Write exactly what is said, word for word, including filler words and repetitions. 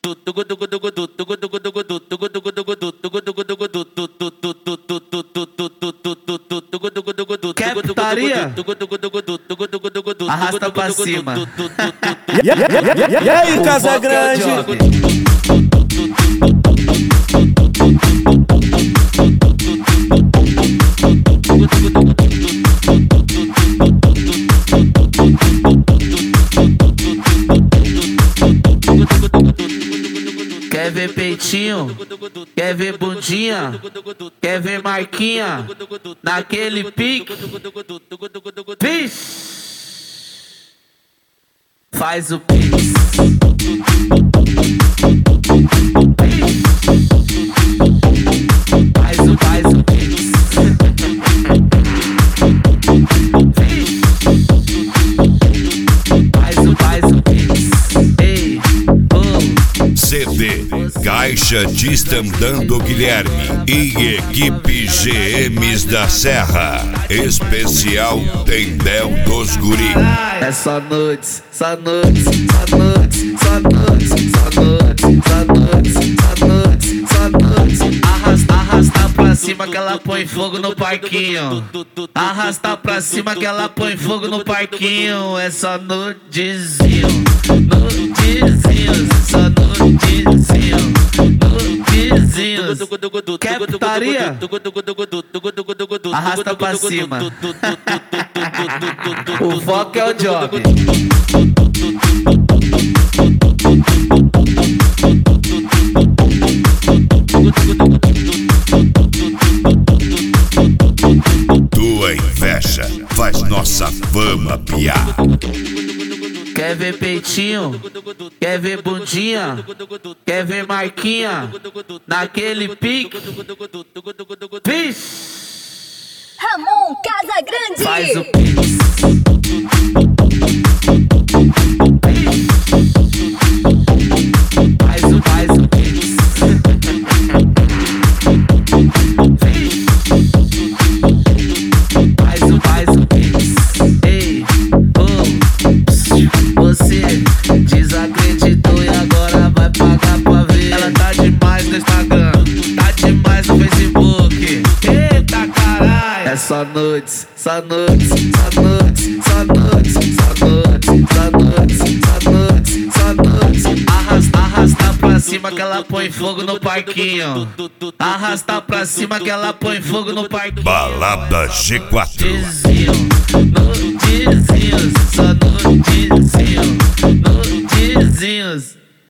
Quer putaria? Arrasta pra cima. E aí, Casa Grande? Quer ver peitinho? Quer ver bundinha? Quer ver marquinha? Naquele pique? Pix! Faz o pix. Faz o, faz o pix. Faz o, faz o pix. Ei, oh. C D Caixa de Estandando Guilherme e equipe G Ms da Serra. Especial Tendel dos Guri. É só noites, só noites, só noites, só noites, só noites, só noites, só noites, só noites. Arrasta, arrasta pra cima que ela põe fogo no parquinho. Arrasta pra cima que ela põe fogo no parquinho. É só nudezinho, nudezinhos, só nudezinho, nudezinhos. Quer putaria? Arrasta pra cima. O foco é o job. Tua inveja faz nossa fama piar. Quer ver peitinho? Quer ver bundinha? Quer ver marquinha? Naquele pique? Pix! Ramon Casagrande! Faz o pix. Faz o, faz o pix. Faz o, faz o pix. Ei, oh, você desacreditou e agora vai pagar pra ver. Ela tá demais no Instagram, tá demais no Facebook. Eita caralho! É só noites, só noites, só noites, só noites, só noites, só noites, só noites, só noites. Arrasta, arrasta pra cima que ela põe fogo no parquinho. Arrasta pra cima que ela põe fogo no parquinho. Balada G quatro. Nudezinho, nudezinhos, só nudezinho, nudezinhos.